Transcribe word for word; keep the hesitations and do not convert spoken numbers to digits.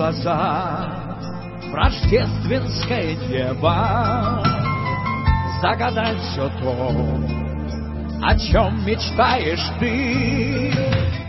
глаза в рождественское небо, загадать все то, о чем мечтаешь ты.